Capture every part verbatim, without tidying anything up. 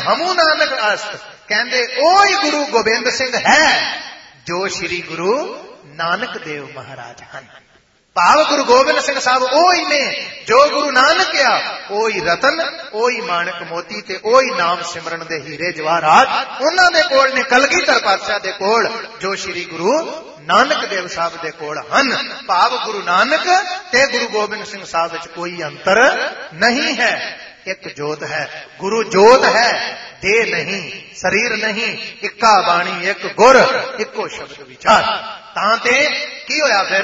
हमू नानक अस्त। कहंदे ओही गुरु गोबिंद सिंह है जो श्री गुरु नानक देव महाराज हैं। भाव गुरु गोबिंद सिंह साहब ओही ने जो गुरु नानक आ, ओही रतन, ओही माणक मोती ते ओही नाम सिमरन दे हीरे जवाहरात उन्हां दे कोल ने, कलगीधर पातशाह दे कोल जो श्री गुरु नानक देव साहब दे कोल हन। भाव गुरु नानक ते गुरु गोबिंद सिंह साहब विच कोई अंतर नहीं है, एक जोत है। गुरु जोत है, दे नहीं, शरीर नहीं, इक्का बाणी एक गुर, इक्को शब्द विचार। तां ते की होया फिर,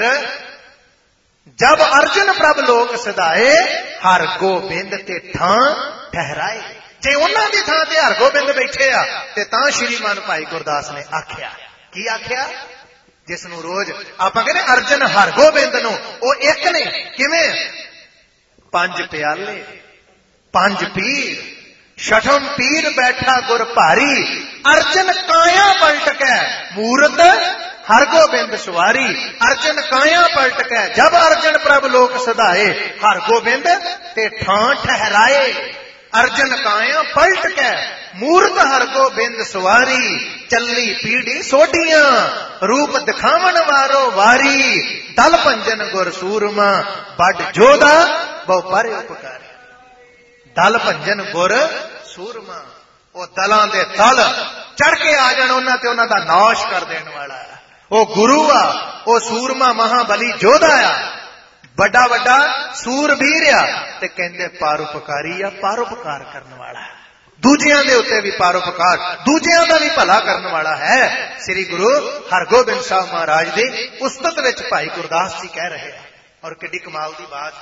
जब अर्जुन प्रभ लोक सदाए हर गोबिंद ते थां ठहराए। जे उन्हां दी थां ते हर गोबिंद बैठे आ ते तां श्रीमान भाई गुरदास ने आख्या, की आख्या, जिसनों रोज आपां कहने अर्जुन हर गोबिंद नूं ओ एक ने, किवें, पंज प्याले पंज पीर, छठम पीर बैठा गुर भारी, अर्जुन काया पलट के मूरत हर गोबिंद सवारी। अर्जुन काया पलट के जब अर्जुन प्रभ लोक सदाए हर गोबिंद ते ठां ठहराए। अर्जुन काया पलट के मूरत हर गोबिंद सवारी, चली पीढ़ी सोडियां रूप दिखावन वारो वारी। दल भंजन गुर सूरमा बड़ जोधा बहु पर उपकारी। दल भंजन गुर सूरमा, वो दलां दे दल चढ़ के आ जाण उन्हां ते उन्हां दा नाश कर देण वाला है। वो गुरु आ, वो सूरमा महाबली जोधा आ, बड़ा बड़ा सूरबीर आ, ते कहंदे परोपकारी आ, परोपकार करने वाला है। दूजियां दे उत्ते भी परोपकार, दूजियां दा भी भला करने वाला है। श्री गुरु हरगोबिंद साहब महाराज दे उस्तत विच भाई गुरदास जी कह रहे हैं। और किड्डी कमाल दी बात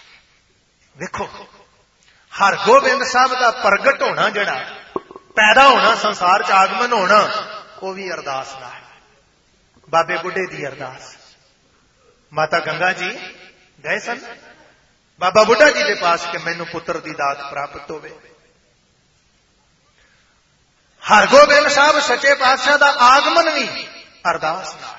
देखो, हरगोबिंद साहब का प्रगट होना, जड़ा पैदा होना, संसार च आगमन होना, वो भी अरदास दा है। बाबे बुढ़े दी अरदास, माता गंगा जी गए सन बाबा बुढ़ा जी के पास कि मैनू पुत्र की दात प्राप्त होवे। हरगोबिंद साहब सच्चे पातशाह का आगमन भी अरदास नाल।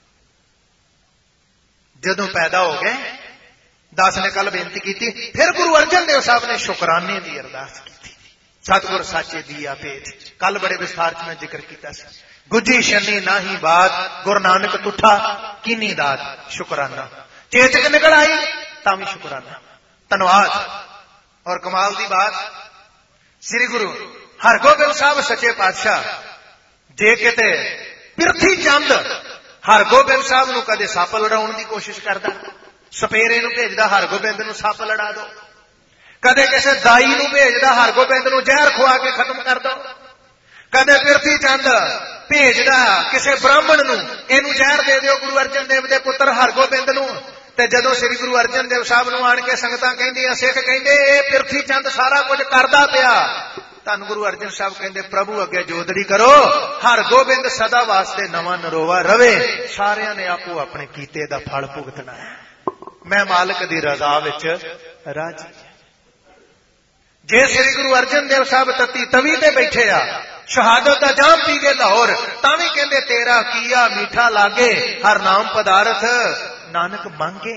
जदों पैदा हो गए, दास ने कल बेनती की थी, फिर गुरु अर्जन देव साहब ने शुकराने की अरदास की थी। सतगुर साचे दिया भेद, कल बड़े विस्तार में जिक्र किया। गुजी शनी नाही बात, गुरु नानक तुठा किनी दात शुकराना। चेचक निकल आई तां भी शुकराना, धन्यवाद। और कमाल की बात, श्री गुरु हरगोबिंद साहब सच्चे पातशाह जे किते पिरथी चंद हरगोबिंद साहब नूं कदे सप लड़ाउण की कोशिश करदा, सपेरे नूं भेजदा हरगोबिंद नूं सप लड़ा दो, कदे किसी दाई नूं भेजदा हरगोबिंद नूं जहर खुआ के खत्म कर दो, कदे पिरथी चंद भेजदा किसी ब्राह्मण नूं इहनूं जहर दे दिओ गुरु अर्जन देव दे पुत्र हरगोबिंद नूं। ते जदों श्री गुरु अर्जन देव साहब नूं आण के संगतां कहंदियां, सिख कहंदे इह पिरथी चंद सारा कुछ करदा पिया। धन गुरु अर्जन साहब कहंदे प्रभु अगे जोदड़ी करो, हरगोबिंद सदा वास्ते नवां नरोवा रवे, सारियां ने आपो अपने कीते दा फल भुगतना है। मैं मालिक दी रज़ा विच राजी। जे श्री गुरु अर्जन देव साहब तत्ती तवी ते बैठे आ, शहादत का जाम पी गए लाहौर, तावी कहंदे तेरा किया मीठा लागे, हर नाम पदार्थ नानक मांगे।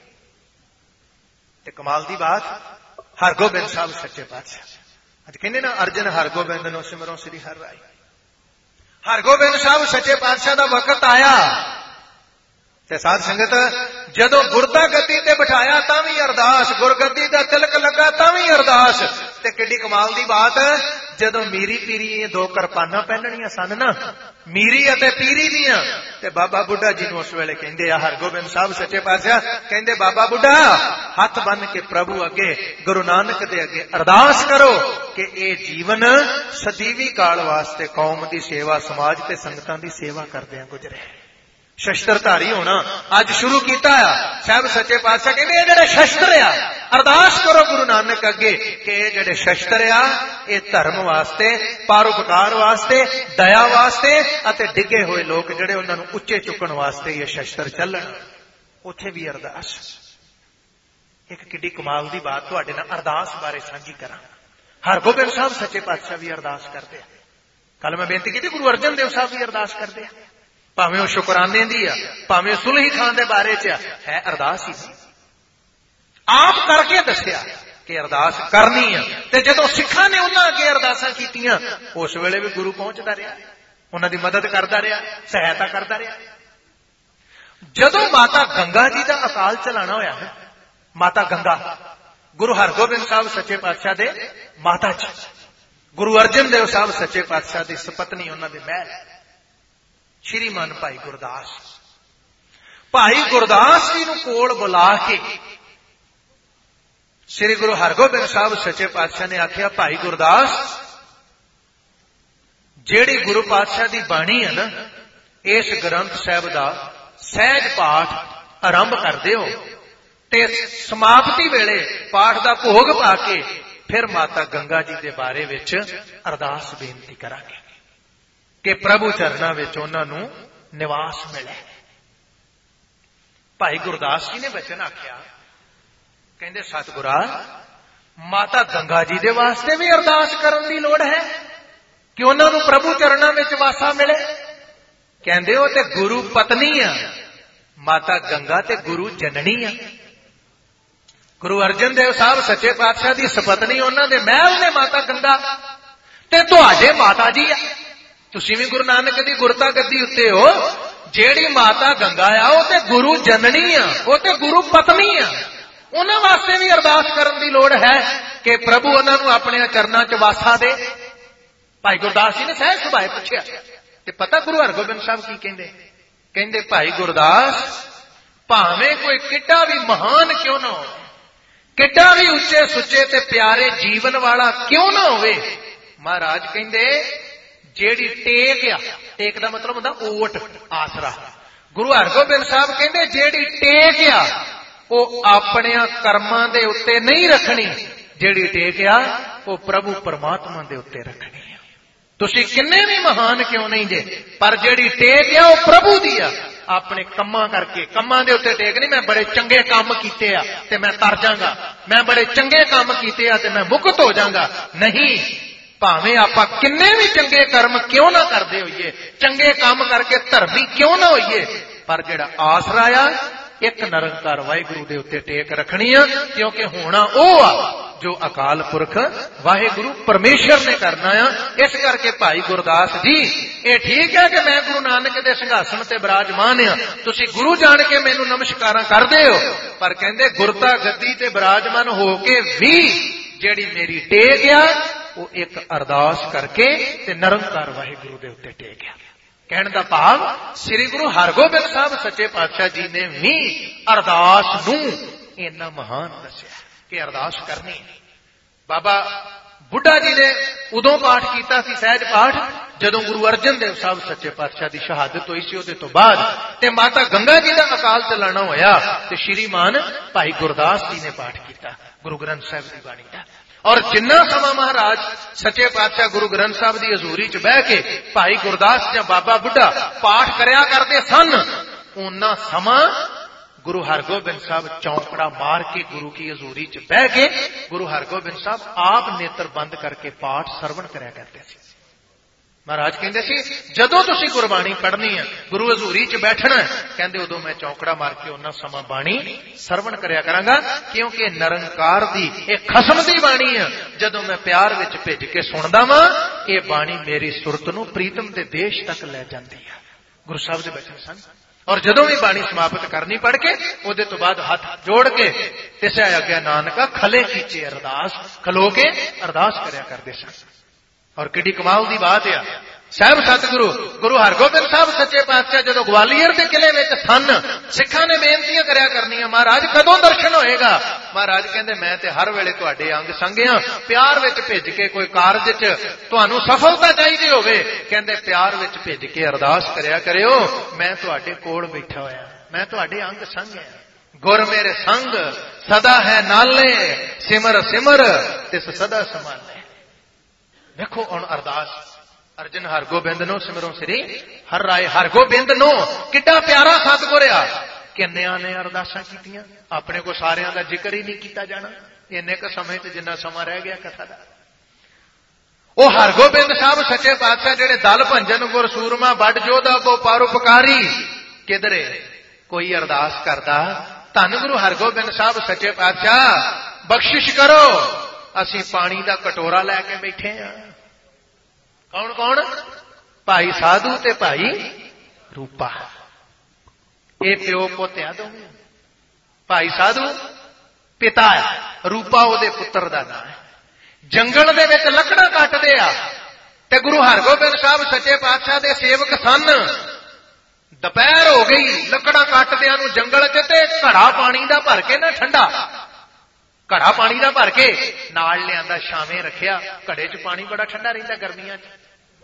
ते कमाल दी बात, हरगोबिंद साहब सच्चे पातशाह अज कहंदे ना अर्जन हरगोबिंद नूं सिमरो श्री हर राय। हरगोबिंद साहब सच्चे पातशाह दा वक्त आया ते साध संगत जदों गुरदा गद्दी ते बिठाया तां भी अरदास, गुरगद्दी दा तिलक लगा तां भी अरदास। ते किड्डी कमाल दी बात, जदों मीरी पीरी ये दो किरपानां पहनणियां सन ना, मीरी अते पीरी दियां, ते बाबा बुढ़ा जी नूं उस वेले कहंदे आ हरगोबिंद साहब सच्चे पातशाह कहंदे बाबा बुढ़ा हथ बन के प्रभु अगे गुरु नानक दे अगे अरदास करो कि ए जीवन सदीवी काल वास्ते कौम दी सेवा, समाज ते संगतां दी सेवा करदिआं गुजरे। शस्त्रधारी होना अज शुरू किया साहब सच्चे पातशाह कहते ये जेडे शस्त्र आ, अरदास करो गुरु नानक अगे कि ये जेडे शस्त्र आ ये धर्म वास्ते, परोपकार वास्ते, दया वास्ते अते डिगे हुए लोग जेडे उन्हां नूं उच्चे चुकण वास्ते ये शस्त्र चलन। उत्थे भी अरदास। एक किड्डी कमाल दी बात तुहाडे नाल अरदास बारे साझी करां। हरगोबिंद साहब सच्चे पातशाह भी अरदास करते हैं। कल मैं बेनती की गुरु अर्जन देव साहब भी अरदास करते हैं, भावें वो शुकराने दी आ, भावें सुलही खान दे बारे च है, अरदास ही आप करके दसिया। कि अरदास करनी है। ते जदों सिखां ने उन्हां अगे अरदासां कीतियां, उस वेले भी गुरु पहुंचदा रहा, उन्हां दी मदद करदा रहा, सहायता करदा रहा। जदों माता गंगा जी का अकाल चलाना होया है, माता गंगा गुरु हरगोबिंद साहब सच्चे पातशाह दे माता जी, गुरु अर्जन देव साहब सच्चे पातशाह दी सपत्नी, उन्हां दे महल श्रीमान भाई गुरदास, भाई गुरदास जी नूं कोल बुला के श्री गुरु हरगोबिंद साहब सच्चे पातशाह ने आख्या, भाई गुरदास जेड़ी गुरु पातशाह दी बाणी है ना, इस ग्रंथ साहब दा सहज पाठ आरंभ कर दिओ ते समाप्ति वेले पाठ दा भोग पाके फिर माता गंगा जी के बारे विच अरदास बेनती करांगे कि प्रभु चरना विच उन्हां नूं निवास मिले। भाई गुरदास जी ने वचन आख्या, कहंदे सतगुरा माता गंगा जी दे वास्ते भी अरदास करन दी लोड़ है कि उन्हां नूं प्रभु चरना विच वासा मिले। कहंदे ओ ते गुरु पत्नी आ, माता गंगा ते गुरु जननी आ। गुरु अर्जन देव साहब सच्चे पातशाह दी सपत्नी, उन्हां दे महल ने माता गंगा, ते तुहाडे माता जी आ। तुसीं भी गुरु नानक दी गुरता गद्दी उत्ते हो। जेड़ी माता गंगा आ वो ते गुरु जननी आ, वो ते गुरु पत्नी आ। उन्हां वास्ते भी अरदास करन दी लोड़ है कि प्रभु उन्हां नूं अपने चरनां च वासा दे। भाई गुरदास जी ने सहज सुभाए पुछया, ते पता गुरु हरगोबिंद साहब की कहंदे? कहंदे भाई गुरदास भावें कोई किड्डा भी महान क्यों ना हो, किड्डा भी उच्चे सुच्चे ते प्यारे जीवन वाला क्यों ना होवे, महाराज कहंदे जेड़ी टेक आ, टेक दा मतलब हुंदा ओट आसरा। गुरु हरगोबिंद साहब कहंदे जेड़ी टेक आ वो अपने कर्मां दे उत्ते नहीं रखनी, जेड़ी टेक आ वो प्रभु परमात्मा दे उत्ते रखनी है। तुसीं किन्ने भी महान क्यों नहीं जे, पर जेड़ी टेक आ वो प्रभु दी आ। अपने कम्मां करके, कम्मां दे उत्ते टेक नहीं, मैं बड़े चंगे काम कीते आ ते मैं तर जांगा, मैं बड़े चंगे काम कीते आ ते मैं मुक्त हो जांगा। नहीं, भावें आपां किन्ने भी चंगे कर्म क्यों ना करदे होइए, चंगे काम करके धर्मी क्यों ना होइए, पर जेड़ा आसरा आ एक निरंकार वाहिगुरु दे उत्ते टेक रखनी आ, क्योंकि होना ओ आ जो अकाल पुरख वाहिगुरु परमेश्वर ने करना आ। इस करके भाई गुरदास जी ये ठीक है कि मैं गुरु नानक दे सिंघासन ते विराजमान आ, तुसीं गुरु जान के मैनूं नमस्कारां करदे हो, पर कहंदे गुरता गद्दी ते विराजमान हो के भी जेड़ी मेरी टेक आ वो एक अरदास करके ते निरंकार वाहिगुरु दे उत्ते टेक आ। कहने का भाव श्री गुरु हरगोबिंद साहब सच्चे पातशाह जी ने भी अरदास नूं इन्ना महान दस्या कि अरदास करनी। बाबा बुढ़ा जी ने उदों पाठ कीता सी सहज पाठ जदों गुरु अर्जन देव साहब सच्चे पातशाह की शहादत हुई सी, उहदे तों बाद ते माता गंगा जी का अकाल चलाना होया ते श्रीमान भाई गुरदास जी ने पाठ किया गुरु ग्रंथ साहिब की बाणी का। और जिन्ना समा महाराज सच्चे पातशाह गुरु ग्रंथ साहब की हजूरी च बह के भाई गुरदास या बाबा बुढ़ा पाठ करया करते सन, उन्ना समा गुरु हरगोबिंद साहब चौंकड़ा मार के गुरु की हजूरी च बह के गुरु हरगोबिंद साहब आप नेत्र बंद करके पाठ सरवण करया करते थे। महाराज कहते सी जदों तुसीं गुरबाणी पढ़नी है, गुरु हजूरी च बैठना है, कहते उदों मैं चौंकड़ा मार के उन्ना समा बाणी सरवण करया करांगा, क्योंकि निरंकार दी एक खसम दी बाणी है। जदों मैं प्यार विच भिज के सुनदा वां, ये बाणी मेरी सुरत नूं प्रीतम दे देश तक लै जांदी है। गुरु साहब दे बचन सन। और जदों भी बाणी समाप्त करनी पढ़ के उहदे तो बाद हाथ जोड़ के तिस आज्ञा नानका खले कीचे अरदास, खलो के अरदास करया करदे सन। और किड्डी कमाल दी बात है, साहब सतगुरु गुरु हरगोबिंद साहब सच्चे पातशाह जदों ग्वालियर के किले विच सन, सिखां ने बेनतियां करया करनियां, महाराज कदों दर्शन होएगा? महाराज कहंदे मैं ते हर वेले तुहाडे अंग संगिया, प्यार विच भेज के कोई कारज च तुहानूं सफलता चाहिदी होवे, कहंदे प्यार विच भेज के अरदास करया करियो, मैं तुहाडे कोल बैठा होया, मैं तुहाडे अंग संग है, गुर मेरे संग सदा है नाले, सिमर सिमर तिस सदा संभाले। देखो हुण अरदास अर्जन हरगोबिंद नो सिमरो श्री हर राय हरगोबिंद नो किड्डा प्यारा सतगुर आ, किन्नियां ने अरदासां कीतियां, अपने को सारियां दा जिक्र ही नहीं किया जाना इन्ने क समय च जिन्ना समा रह गया कथा दा। ओ हरगोबिंद साहब सच्चे पातशाह जेड़े दल भंजन गुर सूरमा बड़ जोधा को परोपकारी, किधरे कोई अरदास करदा धन गुरु हरगोबिंद साहब सच्चे पातशाह बख्शिश करो, असी पानी का कटोरा लैके बैठे हाँ। कौन कौन? भाई साधु ते भाई रूपा। ये प्यो पुत आ दोवें। भाई साधु पिता है, रूपा उहदे पुत्र दा नाम है। जंगल दे विच लकड़ां कटदे आ ते गुरु हरगोबिंद साहब सच्चे पातशाह दे सेवक सन। दोपहर हो गई, लकड़ां कटदियां नूं जंगल च ते घड़ा पानी दा भर के ना ठंडा घड़ा पानी दा भर के नाल लिआंदा, छावें रखिया। घड़े च पानी बड़ा ठंडा रहिंदा गर्मियां च।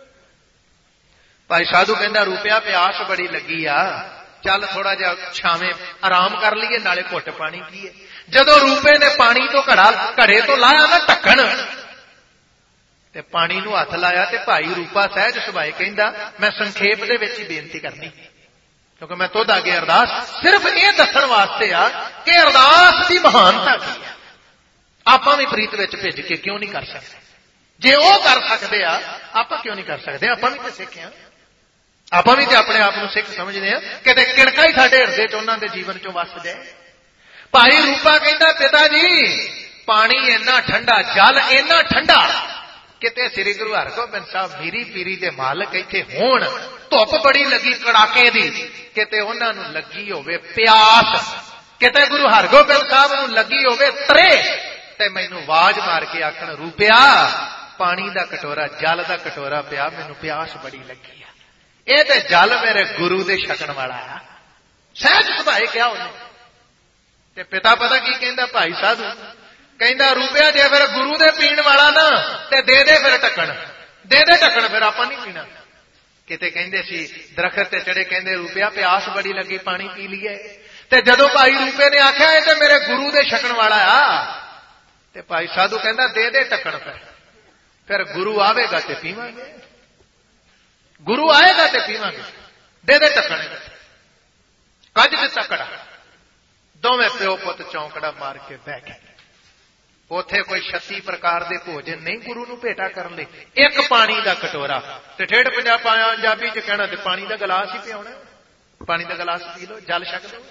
भाई साधु कहंदा रूपिया प्यास बड़ी लगी आ, चल थोड़ा जिहा छावें आराम कर लीए, नाले घुट पानी पीए। जदों रूपे ने पानी तो घड़ा घड़े तो लाया ना ढक्कन ते पानी नूं हथ लाया ते भाई रूपा सहज सुभाए कहंदा मैं संखेप दे विच ही बेनती करनी, क्योंकि मैं तुहाडे अगे अरदास सिर्फ ये दस्सण वास्ते आ कि अरदास की महानता की है। आपां भी प्रीत विच भिज के क्यों नहीं कर सकते? जे वो कर सकते आ आपां क्यों नहीं कर सकते? आपां भी तो सिख आ, आपां भी तो अपने आप को सिख समझते हैं। किते किड़का ही साडे हिरदे च उन्हां दे जीवन चों वस जाए। भाई रूपा कहंदा पिता जी पानी इन्ना ठंडा, जल इन्ना ठंडा, किते श्री गुरु हरगोबिंद साहब मीरी पीरी दे मालक इत्थे होण, धुप बड़ी लगी कड़ाके दी, किते उन्हां नूं लगी होवे प्यास, किते गुरु हरगोबिंद साहब नूं लगी होवे तरे, ते मैनूं आवाज मार के आखण रूपिया पानी दा कटोरा, जल दा कटोरा पिया, मैनूं प्यास बड़ी लगी है। ये ते जल मेरे गुरु दे छकण वाला आ। सहज सुभाए क्या उन्हें। ते पिता पता की कहंदा भाई साधु कहंदा रूपिया जे फिर गुरु दे पीण वाला ना ते दे दे फिर ढक्कण, दे दे ढक्कण, फिर आपां नहीं पीना। किते कहंदे सी दरखत ते चढ़े, कहंदे रूपिया प्यास बड़ी लगी पानी पी लीए। ते जदों भाई रूपे ने आख्या ये ते मेरे गुरु दे छकण वाला आ, ते भाई साधु कहंदा दे दे ढक्कण, फिर फिर गुरु आवेगा ते पीवांगे, गुरु आएगा ते पीवांगे, दे दे ढक्कण। कज दिता कड़ा, दोवें प्यो पुत चौंकड़ा मार के बह गए। उथे कोई छत्ती प्रकार के भोजन नहीं गुरु नूं भेटा करन लई, एक पानी का कटोरा ते ठेठ पंजाबी च कहना ते पानी का गिलास ही पियाउणा, पानी का गिलास पी लो, जल छक लो।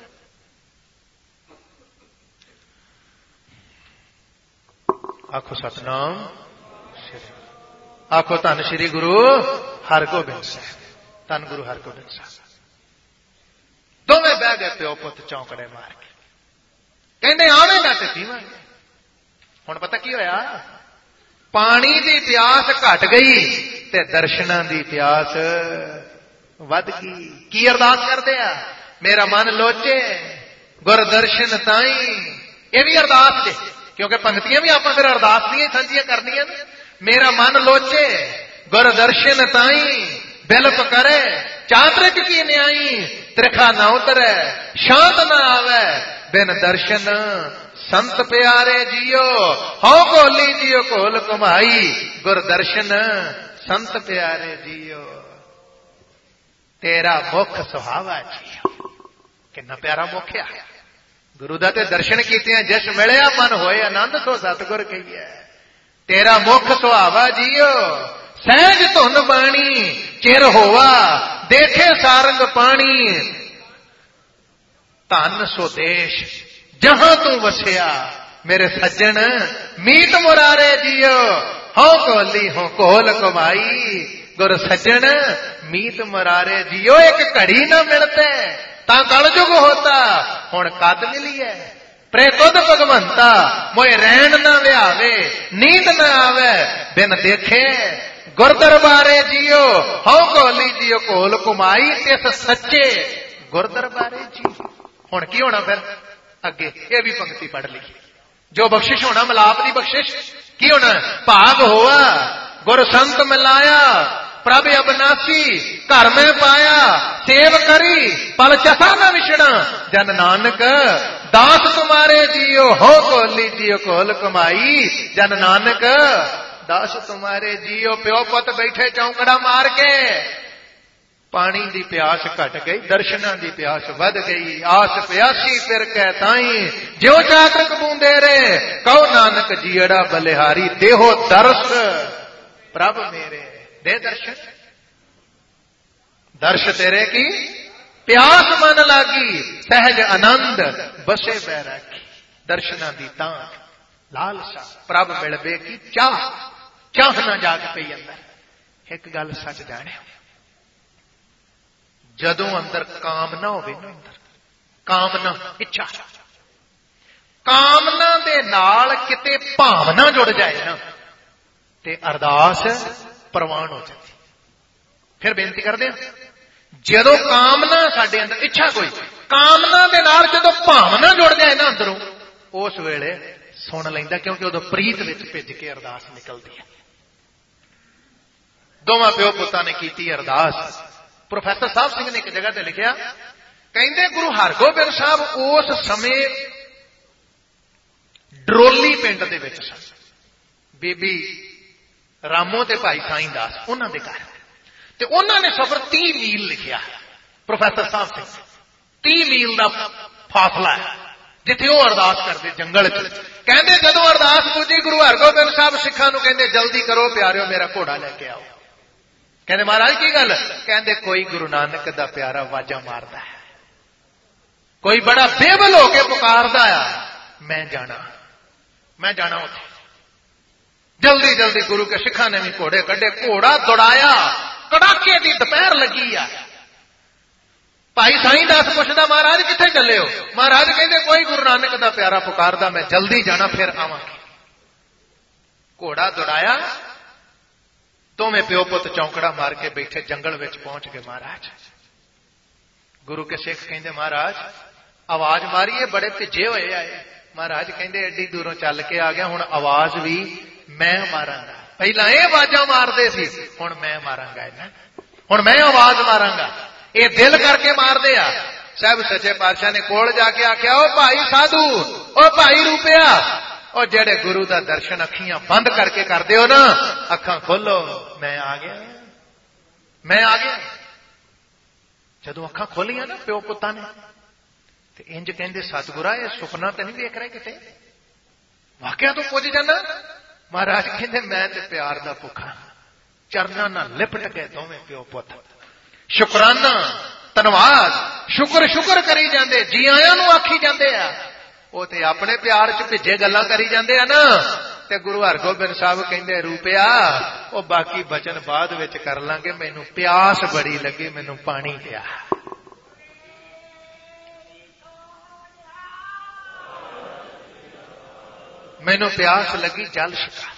आखो सतनाम, आखो धन श्री गुरु हरगोबिंद साहब, धन गुरु हरगोबिंद साहब। दोवें बह गए प्यो पुत चौंकड़े मार के, कहंदे आवेगा ते पीवांगे। हुण पता की होया, पानी की प्यास घट गई ते दर्शनां दी प्यास वध गई। की अरदास करदे आ, मेरा मन लोचे गुर दर्शन ताई। ये भी अरदास जे, क्योंकि पंक्तियां भी आपां फिर अरदास दी सांझियां करनियां। मेरा मन लोचे गुर दर्शन ताई, बिलप करे चातरिक की न्याई, त्रिखा ना उतरे शांत ना आवे, बिन दर्शन संत प्यारे जियो, हो कोली जियो कोल कुमाई, गुर दर्शन संत प्यारे जियो, तेरा मुख सुहावा जियो। कितना प्यारा मुख है गुरु दा, ते दर्शन कीते जिस मिलिया मन होए आनंद सो सतगुर कहिए। तेरा मुख सुहावा जियो, सहज धुन बाणी, चिर होवा देखे सारंग पानी, धन सो देश जहां तू वसिया, मेरे सज्जन मीत मुरारे जियो, हो कोली हो कोल कमाई, गुर सज्जन मीत मुरारे जियो। एक घड़ी ना मिलते ता कलयुग होता, हुण कद मिली है प्रेतुद भगवंता, मोए रैन ना व्यावे नींद ना आवे, बिन देखे गुर दरबारे जियो, हो कोली जियो कोल कुमाई, तिस सच्चे गुर दरबारे जियो। हुण की होना फिर अगे, ये भी पंक्ति पढ़ ली। जो बख्शिश होना मिलाप की बख्शिश, की होना भाग होआ गुर संत मिलाया, प्रभ अबनासी घर में पाया, सेव करी पल चसा न विछड़ा, जन नानक दास तुम्हारे जियो, हो कोली जियो कोल कमाई, जन नानक दास तुम्हारे जियो। प्यो पुत बैठे चौंकड़ा मार के, पानी की प्यास घट गई, दर्शनां की प्यास वध गई। आस प्यासी फिर कह ताई, ज्यो चातक बूंदे रे, कहो नानक जियड़ा बलिहारी, देहो दर्श प्रभ मेरे, दे दर्शन। दर्श तेरे की प्यास मन लागी, सहज आनंद बसे बैरागी, दर्शनां दी तां लालसा प्रभ मिलबे की चाह, चाह ना जाग पई अंदर। एक गल सच जानियो, जदों अंदर कामना होवे ना, अंदर कामना इच्छा, कामना दे नाल किते भावना जुड़ जाए ना ते अरदास प्रवान हो जाती। फिर बेनती करदे हां, जदों कामना साडे अंदर, इच्छा कोई, कामना दे नाल जदों भावना जुड़ जाए ना अंदरों, उस वेले सुन लैंदा, क्योंकि उदों प्रीत विच भिज के अरदास निकलदी है। दोवां प्यो पुत्तां ने कीती अरदास। प्रोफैसर साहब सिंह ने एक जगह ते लिखिया, कहंदे गुरु हरगोबिंद साहब उस समय डरोली पिंड दे विच सन। बीबी रामो ते भाई साईं दास उन्हां दे घर, ते उन्हां ने सफर तीह मील लिखिया। प्रोफैसर साहब सिंह तीह मील का फासला है जिथे वो अरदास करते जंगल च। कहंदे जदों अरदास पूजी गुरु हरगोबिंद साहब सिखां नूं कहंदे जल्दी करो प्यारिओ, मेरा घोड़ा लैके आओ। कहंदे महाराज की गल? कहंदे कोई गुरु नानक दा प्यारा आवाजां मारदा है, कोई बड़ा बेबल होके पुकारदा आ, मैं जाना, मैं जाना उत्थे। जल्दी जल्दी गुरु के सिखां ने भी घोड़े कढ़े, घोड़ा दौड़ाया, कड़ाके दी दोपहर लगी आ। भाई साईं दास पुछदा महाराज किथे चले हो? महाराज कहंदे कोई गुरु नानक दा प्यारा पुकारदा, मैं जल्दी जाना फिर आवांगे। घोड़ा दौड़ाया, दोवें प्यो पुत चौंकड़ा मार के बैठे जंगल विच पहुंच गए। महाराज गुरु के सिख कहंदे महाराज आवाज मारिए, बड़े भिजे होए आए। महाराज कहंदे एडी दूरों चल के आ गया, हुण आवाज भी मैं मारांगा। पहला ये आवाजां मारदे सी, हुण मैं मारांगा इन्हां, हुण मैं आवाज मारांगा। ये दिल करके मारदे आ। साहब सच्चे पातशाह ने कोल जाके आख्या, ओ भाई साधु, ओ भाई रूपिया, ओ जेड़े गुरु दा दर्शन अखियां बंद करके करदे हो ना, अखां खोलो, मैं आ गया, मैं आ गया। जदों अखां खोलियां ना प्यो पुत्तां ने, ते इंज कहंदे सतगुरा ये सुपना तो नहीं देख रहे किते, वाकया तो पुज जाना। महाराज कहंदे मैं ते प्यार दा भुखा, चरनां नाल लिपट गए दोवें प्यो पुत्त। शुकराना धन्नवाद शुक्र शुक्र करी जांदे, जी आयां नूं आखी जांदे आ। वो ते अपने प्यार च भिजे गल्लां करी जांदे आ ना। ते गुरु हरगोबिंद साहब कहंदे रूपिया ओ बाकी बचन बाद विच कर लांगे, मैनूं प्यास बड़ी लगी, मैनूं पानी पिया। मैनूं प्यास लगी, जल छका।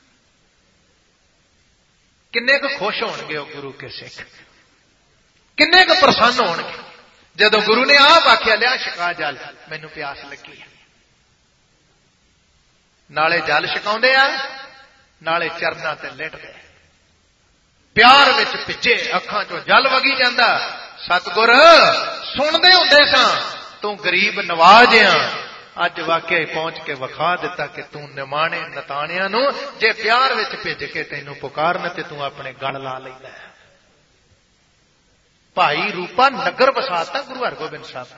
किन्ने क खुश होणगे गुरु के सिख, किन्ने क प्रसन्न होणगे जदों गुरु ने आप आख्या लिया छका जल, मैनूं प्यास लगी है। नाले जल छकाउंदे आ, नाले चरना ते लेटदे, प्यार विच भिजे, अखां चों जल वगी जांदा। सतगुर सुणदे हुंदे सां तू गरीब नवाज आ, अज वाकई पहुंच के विखा दिता कि तू निमाणे नताणियां नूं जे प्यार विच भिज के तैनूं पुकारन ते तू अपने गल ला लैंदा है। भाई रूपा नगर बसाता गुरु हरगोबिंद साहब,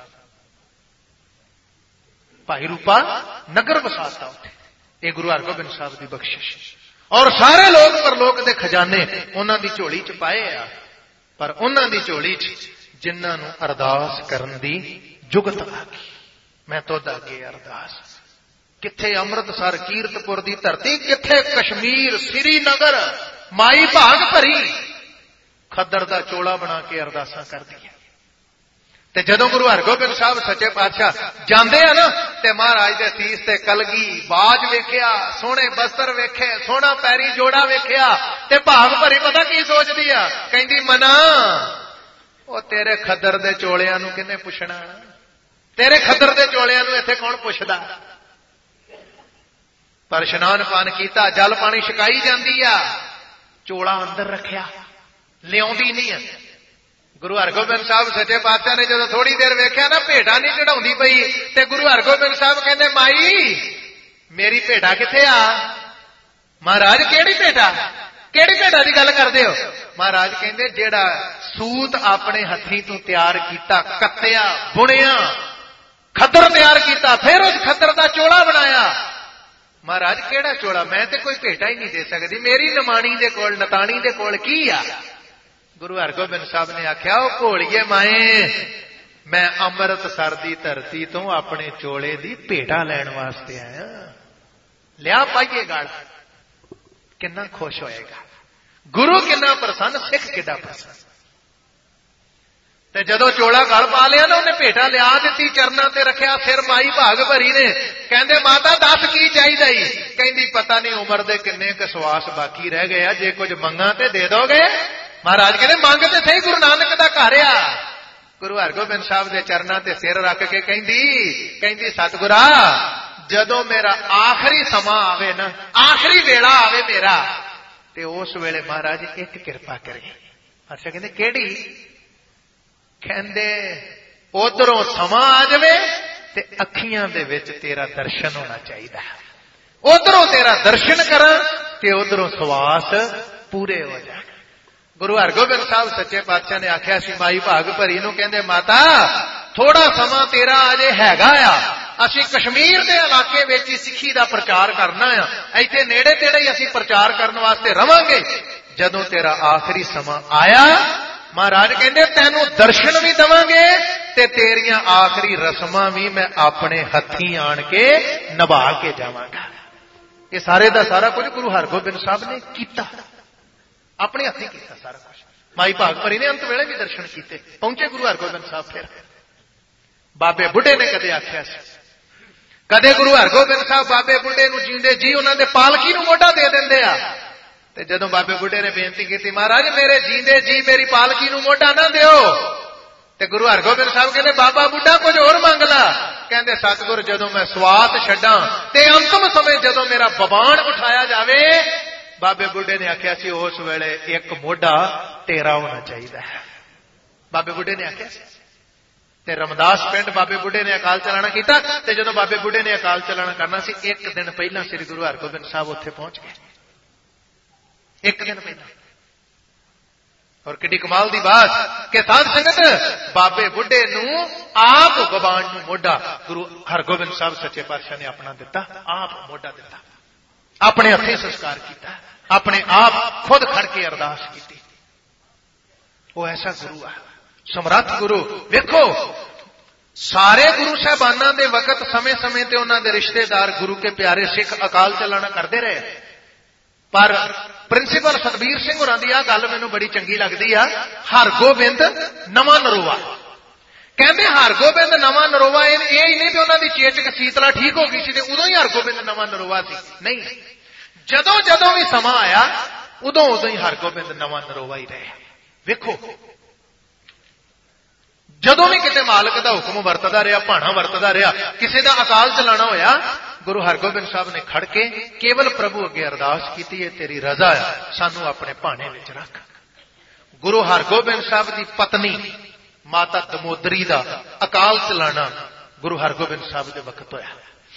भाई रूपा नगर बसाता उत्थे, ये गुरु हरगोबिंद साहब की बख्शिश। और सारे लोग परलोक दे खजाने उन्हां दी झोली च पाए आ, पर उन्हां दी झोली च जिन्हां नूं अरदास करन दी जुगत आ गई। मैं तो अगे अरदास, किथे अमृतसर कीरतपुर दी धरती, किथे कश्मीर श्रीनगर, माई भाग भरी खद्दर दा चोला बना के अरदासां कर दिया। ते जदों गुरु हरगोबिंद साहब सच्चे पातशाह जांदे आ ना, ते महाराज दे सीस ते कलगी बाज वेखिया, सोहणे बस्तर वेखे, सोहना पैरी जोड़ा वेखिया, ते भाग भरी पता की सोचदी आ, कहंदी मना ओ तेरे खद्दर दे चोलियां नूं किन्ने पुछना, तेरे खद्दर दे चोलियां नूं इत्थे कौन पुछदा। पर इशनान पान कीता, जल पानी छकाई जांदी आ, चोला अंदर रखिया, लियाउंदी नहीं है। गुरु हरगोबिंद साहब सच्चे पातशाह ने जदों थोड़ी देर वेख्या ना भेड़ा नहीं चढ़ाउंदी पई, ते गुरु हरगोबिंद साहब कहंदे माई मेरी भेड़ा किथे आ। महाराज केड़ी भेड़ा, केड़ी भेड़ा दी गल करदे हो? महाराज कहंदे जेड़ा सूत अपने हथीं तों तैयार कीता, कत्तिया बुणिया, खद्दर तैयार कीता, फिर उस खद्दर दा चोला बनाया। महाराज केड़ा चोला, मैं ते कोई भेटा ही नहीं दे सकदी, मेरी नमाणी दे कोल नताणी दे कोल की आ। गुरु हरगोबिंद साहब ने आख्या ओ घोड़िए माए, मैं अमृतसर दी धरती तो अपने चोले दी भेटा लैण वास्ते आया। लिया पाइए गल, कितना खुश होएगा। गुरु कितना प्रसन्न, सिख कितना प्रसन्न। ते जदों चोला गल पा लिया ना, उन्हें भेटा लिया दी, चरणा ते रखिया, सिर माई भाग भरी ने। कहंदे माता दस की चाहिदा ही? कहंदी पता नहीं उम्र दे किन्ने क सवास बाकी रह गए, जे कुछ मंगा ते दे दोगे। महाराज कहते मंग ते सही, गुरु नानक दा घर आ। गुरु हरगोबिंद साहब दे चरणा ते सिर रख के कहंदी कहंदी सतगुरा, जदों मेरा आखिरी समा आवे ना, आखिरी वेला आवे मेरा, ते उस वेले महाराज एक किरपा करे। अच्छा कहंदे केड़ी? कहंदे उधरों समा आ जावे ते अखियां दे विच तेरा दर्शन होना चाहिए। उधरों तेरा दर्शन करा ते उधरों सवास पूरे हो जाए। गुरु हरगोबिंद साहब सच्चे पातशाह ने आख्या सी माई भाग भरी नूं, कहंदे माता थोड़ा समा तेरा अजे हैगा आ, असीं कश्मीर दे इलाके विच सिੱਖੀ दा प्रचार करना आ, इत्थे नेड़े तेड़े ही असीं प्रचार करन वास्ते रवांगे। जदों तेरा आखिरी समा आया, महाराज कहंदे तैनूं दर्शन भी दवांगे ते तेरियां आखिरी रस्मां भी मैं अपने हत्थीं आण के निभा के जावांगा। ये सारे दा सारा कुछ गुरु हरगोबिंद साहब ने कीता, अपने हत्थीं कीता सारा कुछ। माई भाग भरी ने अंत वेले भी दर्शन कीते। पहुंचे गुरु हरगोबिंद साहब, फिर बाबे बुढ़े ने कदे आख्या सी, कदे गुरु हरगोबिंद साहब बाबे बुढ़े नूं जींदे जी उन्हां दे पालकी नूं मोढा दे दिंदे आ। ते जदों बाबे बुढ़े ने बेनती की, महाराज मेरे जींदे जी मेरी पालकी नूं मोढा ना दिओ, ते गुरु हरगोबिंद साहब कहते बाबा बुढ़ा कुछ होर मंग ला। कहंदे सतगुर जदों मैं स्वात छड्डां ते अंतिम समय जदों मेरा बबान उठाया जावे, बाबे बुढ़े ने आख्या सी उस वेले एक मोढा तेरा होना चाहिए। बाबे बुढ़े ने आख्या सी ते रमदास पिंड बाबे बुढ़े ने अकाल चलाना कीता। ते जदों बाबे बुढ़े ने अकाल चलाना करना सी, एक दिन पहला श्री गुरु हरगोबिंद साहब उत्थे पहुंच गए, एक दिन पहला। और किड्डी कमाल दी बात कि साध संगत बाबे बुढ़े नूं आप बबान नूं मोढा गुरु हरगोबिंद साहब सच्चे पातशाह ने अपना दिता, आप मोढा दिता, अपने हत्थीं संस्कार किया, अपने आप खुद खड़ के अरदास की। वो ऐसा गुरु है, समर्थ गुरु। वेखो सारे गुरु साहबाना दे वक्त समय समय ते उन्हां दे रिश्तेदार गुरु के प्यारे सिख अकाल चलाना करते रहे, पर प्रिंसीपल सतबीर सिंह होरां दी आ गल मैनूं बड़ी चंगी लगदी आ। हरगोबिंद नवां नरोवा, कहंदे हरगोबिंद नवां नरोवा, ये ही नहीं कि उन्हां दी चेचक सीतला ठीक हो गई सी ते उदों ही हरगोबिंद नवां नरोवा सी, नहीं। जदों जदों भी समा आया उदों उदों ही हरगोबिंद नवां नरोवा ही रहे। वेखो जदों भी किते मालक दा हुक्म वरतदा रहा, भाणा वरतदा रहा, किसी दा अकाल चलाना होया, गुरु हरगोबिंद साहब ने खड़ के केवल प्रभु अगे अरदास की, है तेरी रजा है, सानू अपने भाणे विच रख। गुरु हरगोबिंद साहब की पत्नी माता दमोदरी दा अकाल चलाना गुरु हरगोबिंद साहब के वक्त होया।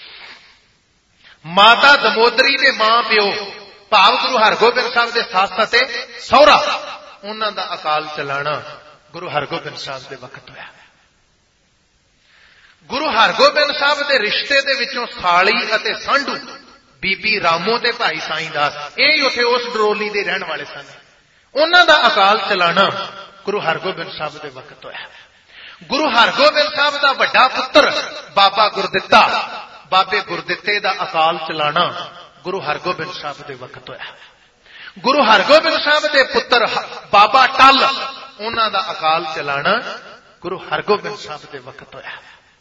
माता दमोदरी के मां प्यो भाव गुरु हरगोबिंद साहब के सस ते सहुरा, उन्हां दा अकाल चलाना गुरु हरगोबिंद साहब के वक्त होया। गुरु हरगोबिंद साहब के रिश्ते दे विचों साली अते सांढू बीबी रामो ते भाई साईंदास, ये उत्थे उस डरोली दे रहण वाले सन। उन्हां दा अकाल चलाना गुरु हरगोबिंद साहब के वक्त होया। गुरु हरगोबिंद साहब का वड्डा पुत्र बाबा गुरदित्ता, बाबे गुरदित्ते दा अकाल चलाना गुरु हरगोबिंद साहब के वक्त होया। गुरु हरगोबिंद साहब के पुत्र बाबा टल, उन्हां दा अकाल चलाना गुरु हरगोबिंद साहब के वक्त होया।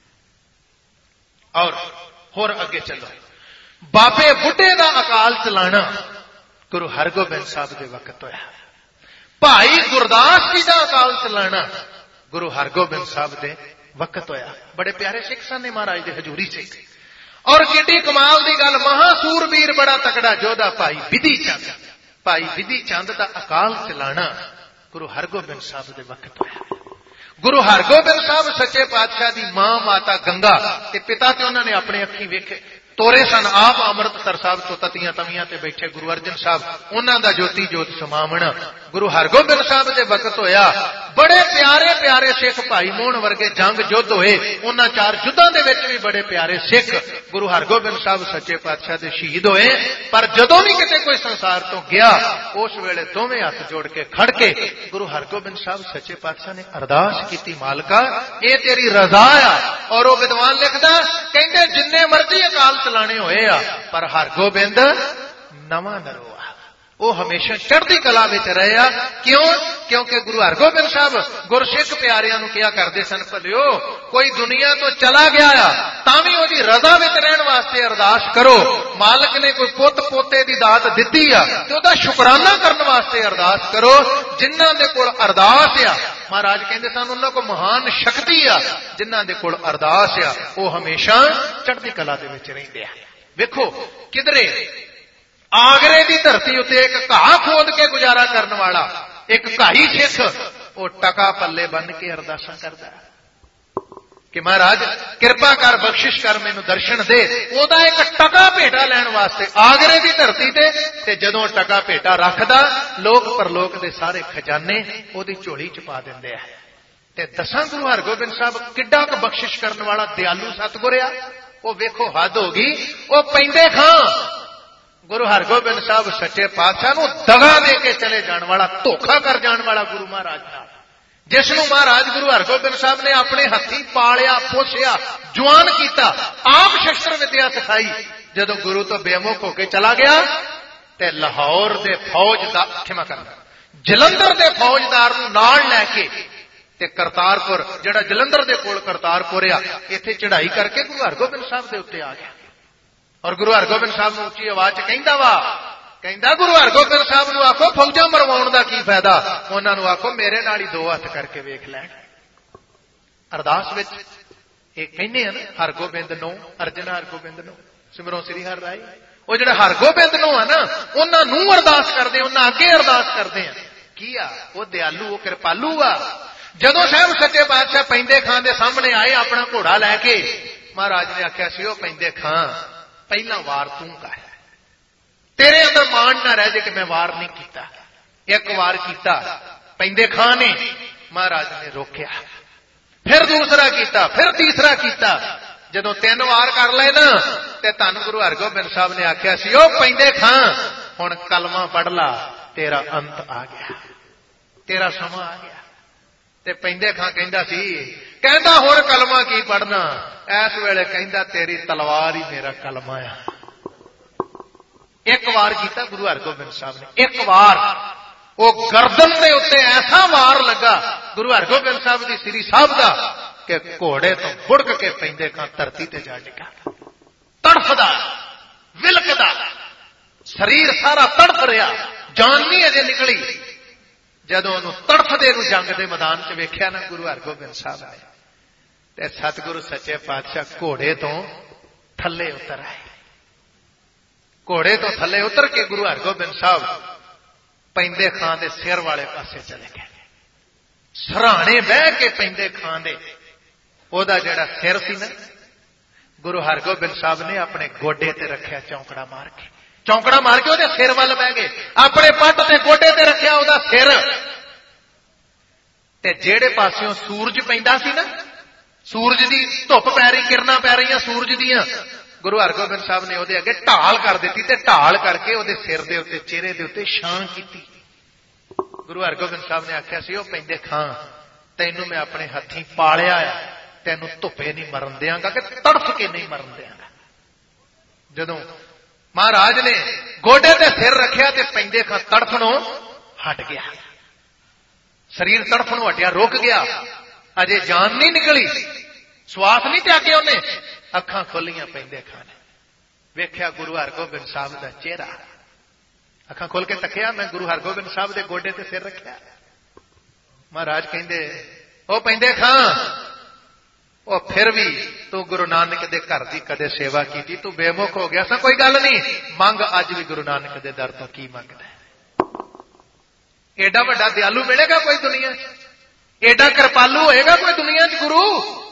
और होर अगे चलो, बाबे बुढ़े दा अकाल चलाना गुरु हरगोबिंद साहब के वक्त होया। भाई गुरदास जी का अकाल चलाना गुरु हरगोबिंद साहब के वक्त होया। बड़े प्यारे सिख सन ने महाराज के हजूरी सिख। और किड्डी कमाल की गल, महासूरबीर बड़ा तकड़ा जोधा भाई विधि चंद, भाई विधि चंद का अकाल चलाना गुरु हरगोबिंद साहब के वक्त होया। गुरु हरगोबिंद साहब सच्चे पातशाह की मां माता गंगा ते पिता ते उन्होंने अपने अखी वेखे तोरे सन। आप अमृतसर साहब तो ततियां तवियां ते बैठे गुरु अर्जन साहब, उन्हां दा ज्योति जोत समावना गुरु हरगोबिंद साहब के वक्त होया। बड़े प्यारे प्यारे सिख भाई मोहन वर्गे जंग युद्ध होए, उन्हां चार युद्धां दे विच भी बड़े प्यारे सिख गुरु हरगोबिंद साहब सच्चे पातशाह दे शहीद होए। पर जदों भी किते कोई संसार तो गया, उस वेले दोवें हथ जोड़ के खड़ के गुरु हरगोबिंद साहब सच्चे पातशाह ने अरदास कीती, मालका ये तेरी रजा आ। और वो विद्वान लिखदा कहंदे जिन्ने मर्जी अकाल चलाने होए आ, पर हरगोबिंद नवा नरो आ, वो हमेशा चढ़दी कला विच रहे आ। क्यों? क्योंकि गुरु हरगोबिंद साहब गुरसिख प्यारियां नूं क्या करदे सन, भलियो कोई दुनिया तो चला गया आ तां भी ओहदी रजा विच रहण वास्ते अरदास करो। मालक ने कोई पुत पोते दी दात दित्ती आ ते ओहदा शुकराना करन वास्ते अरदास करो। जिन्हां दे कोल अरदास आ, महाराज कहंदे सन उन्हां कोल महान शक्ति आ। जिन्हां दे कोल अरदास आ वो हमेशा चढ़दी कला दे विच रहिंदे आ। वेखो किधरे आगरे की धरती उत्ते एक घाह खोद के गुजारा करने वाला एक घाई सिख वो टका पल्ले बन के अरदासा करता कि महाराज कृपा कर बख्शिश कर मैनू दर्शन दे। ओदा एक टका भेटा लैण वास्ते आगरे की धरती ते, ते जदों टका भेटा रखदा लोक परलोक दे सारे खजाने ओदी झोली च पा दिंदे आ। ते दसां गुरु हरगोबिंद साहब किड्डा क बख्शिश करने वाला दयालु सतगुर आ। वो वेखो हद हो गई, वो पैंदे खां गुरु हरगोबिंद साहब सच्चे पातशाह नूं दगा दे के चले जाने वाला, धोखा कर जाने वाला गुरु महाराज नाल, जिसनूं महाराज गुरु हरगोबिंद साहब ने अपने हथी पालिया पोसिया जवान किया, आप शस्त्र विद्या सिखाई। जदों गुरु तो बेमुख होकर चला गया ते लाहौर दे फौजदार क्षमा करना जलंधर दे फौजदार नूं नाल लैके ते करतारपुर जिहड़ा जलंधर दे कोल करतारपुर आ, इत्थे चढ़ाई करके गुरु हरगोबिंद साहब दे उत्ते आ गया। और गुरु हरगोबिंद साहब नूं उच्ची आवाज च कहंदा वा, कहंदा गुरु हरगोबिंद साहब नूं आखो फौजां मरवाउण दा की फायदा, उन्हां नूं आखो मेरे नाल ही दो हथ करके वेख लैण। अरदास विच ਇਹ ਕਹਿੰਦੇ ਆ ਨਾ ਹਰਗੋਬਿੰਦ ਨੂੰ ਅਰਜਨ ਹਰਗੋਬਿੰਦ ਨੂੰ ਸਿਮਰੋ ਸ੍ਰੀ ਹਰਿ ਰਾਏ। ਉਹ ਜਿਹੜੇ ਹਰਗੋਬਿੰਦ ਨੂੰ ਆ ਨਾ ਉਹਨਾਂ ਨੂੰ ਅਰਦਾਸ ਕਰਦੇ, ਉਹਨਾਂ ਅੱਗੇ ਅਰਦਾਸ ਕਰਦੇ ਆ। ਕੀ ਆ ਉਹ ਦਿਆਲੂ, ਉਹ ਕਿਰਪਾਲੂ ਆ। ਜਦੋਂ ਸਾਹਿਬ ਸੱਚੇ ਪਾਤਸ਼ਾਹ ਪੈਂਦੇ ਖਾਂ ਦੇ ਸਾਹਮਣੇ ਆਏ ਆਪਣਾ ਘੋੜਾ ਲੈ ਕੇ, ਮਹਾਰਾਜ ਨੇ ਆਖਿਆ ਸੀ ਉਹ ਪੈਂਦੇ ਖਾਂ ਪਹਿਲਾਂ ਵਾਰ ਤੂੰ ਕਰ, ਤੇਰੇ ਅੰਦਰ ਮਾਣ ਨਾ ਰਹਿ ਜੇ ਕਿ ਮੈਂ ਵਾਰ ਨਹੀਂ ਕੀਤਾ। ਇੱਕ ਵਾਰ ਕੀਤਾ ਪੈਂਦੇ ਖਾਂ ਨੇ, ਮਹਾਰਾਜ ਨੇ ਰੋਕਿਆ, फिर दूसरा किया, फिर तीसरा किया। जदों तीन वार कर ले ना ते धन गुरु हरगोबिंद साहब ने आख्या सी ओ पैंदे खां हुण कलमा पढ़ ला, तेरा अंत आ गया, तेरा समा आ गया। ते पैंदे खां कहंदा सी, कहंदा हुण कलमा की पढ़ना, इस वेले कहंदा तेरी तलवार ही मेरा कलमा आ। एक वार किया गुरु हरगोबिंद साहब ने, एक वार वो गर्दन के उत्ते ऐसा वार लगा गुरु हरगोबिंद साहब की श्री साहब का कि घोड़े तो बुड़क के पैंदे खां धरती ते जा डिगा, तड़फदा विलकदा शरीर सारा तड़फ रहा, जान नहीं अजे निकली। जदों उहनूं तड़फदे नूं जंग दे मैदान च वेख्या ना गुरु हरगोबिंद साहब ने, ते सतगुरु सच्चे पातशाह घोड़े तो थल्ले उतर आए। घोड़े तो थल्ले उतर के गुरु हरगोबिंद साहब पैंदे खां दे सिर वाले पासे चले गए। सराहने बह के पैंदे खां दे ओदा जिहड़ा सिर सी ना, गुरु हरगोबिंद साहब ने अपने गोडे ते रखिया, चौंकड़ा मार के, चौंकड़ा मार के ओदे सिर वाल बह गए, अपने पट ते गोडे ते रखिया ओदा सिर। ते जेड़े पासियों सूरज पैंदा सी ना, सूरज दी धुप पै रही, किरणां पै रहीआं सूरज दीआं, गुरु हरगोबिंद साहब ने ਉਹਦੇ ਅੱਗੇ ਢਾਲ ਕਰ ਦਿੱਤੀ ਤੇ ਢਾਲ ਕਰਕੇ ਉਹਦੇ ਸਿਰ ਦੇ ਉੱਤੇ ਚਿਹਰੇ ਦੇ ਉੱਤੇ ਛਾਂ ਕੀਤੀ। ਗੁਰੂ ਹਰਗੋਬਿੰਦ ਸਾਹਿਬ ਨੇ ਆਖਿਆ ਸੀ ਉਹ ਪੈਂਦੇ ਖਾਂ ਤੈਨੂੰ ਮੈਂ ਆਪਣੇ ਹੱਥੀਂ ਪਾਲਿਆ ਆ, ਤੈਨੂੰ ਧੁੱਪੇ ਨਹੀਂ ਮਰਨ ਦਿਆਂਗਾ ਕਿ ਤੜਫ ਕੇ ਨਹੀਂ ਮਰਨ ਦਿਆਂਗਾ। ਜਦੋਂ ਮਹਾਰਾਜ ਨੇ ਗੋਡੇ ਤੇ ਸਿਰ ਰੱਖਿਆ ਤੇ ਪੈਂਦੇ ਖਾਂ ਤੜਫਣੋਂ ਹਟ ਗਿਆ, ਸਰੀਰ ਤੜਫਣੋਂ ਹਟਿਆ, ਰੁਕ ਗਿਆ, ਅਜੇ ਜਾਨ ਨਹੀਂ ਨਿਕਲੀ, ਸਵਾਸ ਨਹੀਂ ਤਿਆਗਿਆ ਉਹਨੇ। ਅੱਖਾਂ ਖੋਲੀਆਂ ਪੈਂਦੇ ਖਾਂ ਨੇ, ਵੇਖਿਆ ਗੁਰੂ ਹਰਗੋਬਿੰਦ ਸਾਹਿਬ ਦਾ ਚਿਹਰਾ, ਅੱਖਾਂ ਖੋਲ ਕੇ ਤੱਕਿਆ, ਮੈਂ ਗੁਰੂ ਹਰਗੋਬਿੰਦ ਸਾਹਿਬ ਦੇ ਗੋਡੇ ਤੇ ਸਿਰ ਰੱਖਿਆ। ਮਹਾਰਾਜ ਕਹਿੰਦੇ ਉਹ ਪੈਂਦੇ ਖਾਂ ਉਹ ਫਿਰ ਵੀ ਤੂੰ ਗੁਰੂ ਨਾਨਕ ਦੇ ਘਰ ਦੀ ਕਦੇ ਸੇਵਾ ਕੀਤੀ, ਤੂੰ ਬੇਮੁਖ ਹੋ ਗਿਆ ਸਾਂ, ਕੋਈ ਗੱਲ ਨਹੀਂ, ਮੰਗ ਅੱਜ ਵੀ ਗੁਰੂ ਨਾਨਕ ਦੇ ਦਰ ਤੋਂ ਕੀ ਮੰਗਦਾ। ਏਡਾ ਵੱਡਾ ਦਿਆਲੂ ਮਿਲੇਗਾ ਕੋਈ ਦੁਨੀਆ 'ਚ, ਏਡਾ ਕਿਰਪਾਲੂ ਹੋਏਗਾ ਕੋਈ ਦੁਨੀਆ 'ਚ ਗੁਰੂ।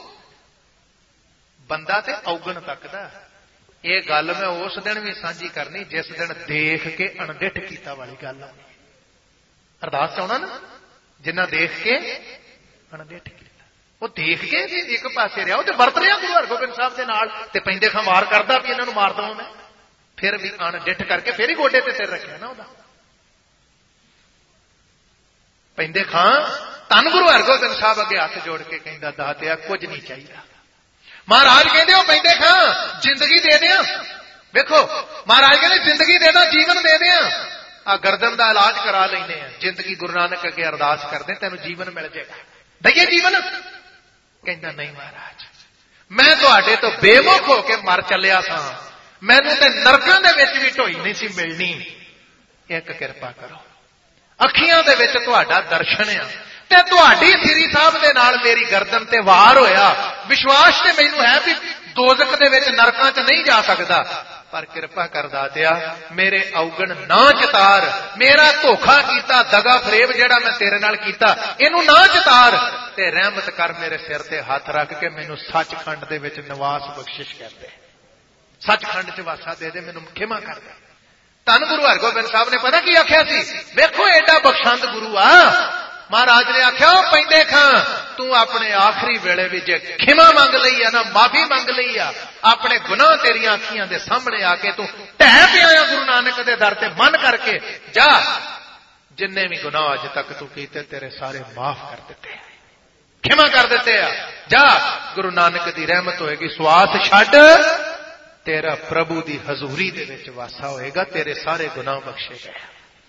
ਬੰਦਾ ਤੇ ਔਗਣ ਤੱਕਦਾ। ਇਹ ਗੱਲ ਮੈਂ ਉਸ ਦਿਨ ਵੀ ਸਾਂਝੀ ਕਰਨੀ ਜਿਸ ਦਿਨ ਦੇਖ ਕੇ ਅਣਡਿੱਠ ਕੀਤਾ ਵਾਲੀ ਗੱਲ ਹੋਣੀ। ਅਰਦਾਸ ਚਾਹੁੰਦਾ ਨਾ, जिन्ना देख के अणदेखा कीता। वो देख के एक पासे रहा, वो वरत रहा गुरु हरगोबिंद साहब के नाल, ते पैंदे खां वार करदा भी इन्हां नूं मार दवां मैं, फिर भी अणडिठ करके फिर ही गोडे ते सिर रखिया ना उहदा। पैंदे खां धन गुरु हरगोबिंद साहब अगे हथ जोड़ के कहंदा दातिया कुछ नहीं चाहिए। महाराज कहते हो पैंदे खां जिंदगी दे दियां, देखो महाराज कहते जिंदगी देना जीवन दे दियां, आ गर्दन का इलाज करा लेने, जिंदगी गुरु नानक अगे अरदास करते तेन जीवन मिल जाएगा, दईए जीवन। कहता नहीं महाराज मैं तुहाडे तो बेमुख होके मर चलिया सा, मैनू ते नरकां दे विच भी ढोई नहीं सी मिलनी, एक किरपा करो अखियां दे विच तुहाडा दर्शन आ ते तुहाडी सिरी साहब दे नाल मेरी गर्दन ते वार होया, विश्वास ते मैनू है भी दोजक दे विच नरकां च नहीं जा सकदा, पर किरपा कर दातिया मेरे अवगण ना चितार, मेरा धोखा कीता दगा फरेब जेड़ा मैं तेरे नाल कीता इनू ना चितार, ते रहमत कर मेरे सिर ते हाथ रख के मैनू सचखंड दे विच निवास बख्शिश कर दे, सचखंड च वासा दे दे, मैनू खिमा कर दे। धन गुरु हरगोबिंद साहब ने पता की आख्या सी, वेखो एडा बख्शंद गुरु आ, महाराज ने आख्या पैंदे खां तू अपने आखिरी वेले भी जे खिमा मंग लई है ना, माफी मंग लई आ, अपने गुनाह तेरिया अखियां दे सामने आके तू ढह पिया गुरु नानक दे दर ते मन करके जा, जिन्ने भी गुनाह अज तक तू कीते तेरे सारे माफ कर दिते, खिमा कर दिते आ, जा गुरु नानक दी रहमत होएगी, स्वास छड्ड तेरा प्रभु दी हजूरी दे विच वासा होएगा, तेरे सारे गुनाह बख्शे गए।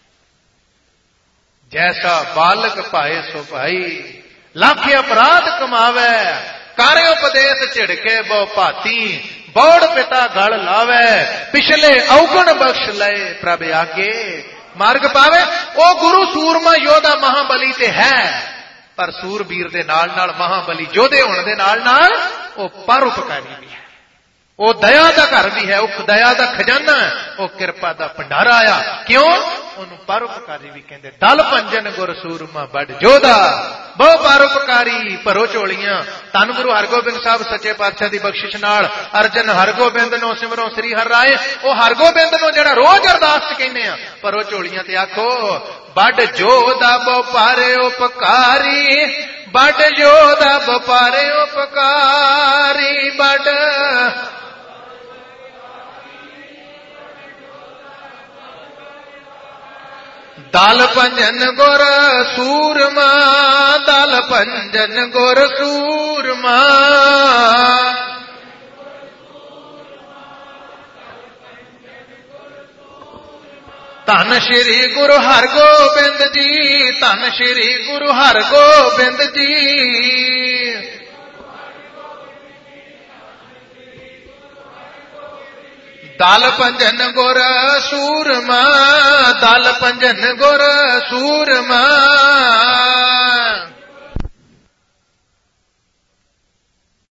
जैसा बालक पाए सो भाई, लाख अपराध कमावे, कार्य उपदेश झिड़के बहु भाती, बौड़ पिता गल लावे, पिछले अवगुण बख्श लए प्रभ आगे, मार्ग पावे। ओ गुरु सूरमा योधा महाबली ते है, पर सूरबीर दे नाल नाल महाबली योधे होने दे नाल नाल ओ परोपकारी भी है, ओ दया दा घर भी है, ओ दया दा खजाना है, ओ किरपा दा भंडारा आया। क्यों ओनू परोपकारी भी कहते, दल पंजन गुर सूरमा बड़ जोधा, बहु परोपकारी भरो झोलियां। धन गुरु हरगोबिंद साहब सच्चे पातशाह दी बख्शिश नाल अर्जन हरगोबिंद नो सिमरो श्री हर राय, ओ हरगोबिंद नो जेड़ा रोज अरदास च कहने आ, भरो झोलियां ते आखो बड़ जोधा बहु पारे उपकारी, बड़ जोधा बहु पारे उपकारी, बड़ दल पंजन गुर सूरमा, दल पंजन गुर सूरमा, धन श्री गुरु हरगोबिंद जी, धन श्री गुरु हरगोबिंद जी, दल पंजन गुर सूरमा, दल पंजन गुर सूरमा।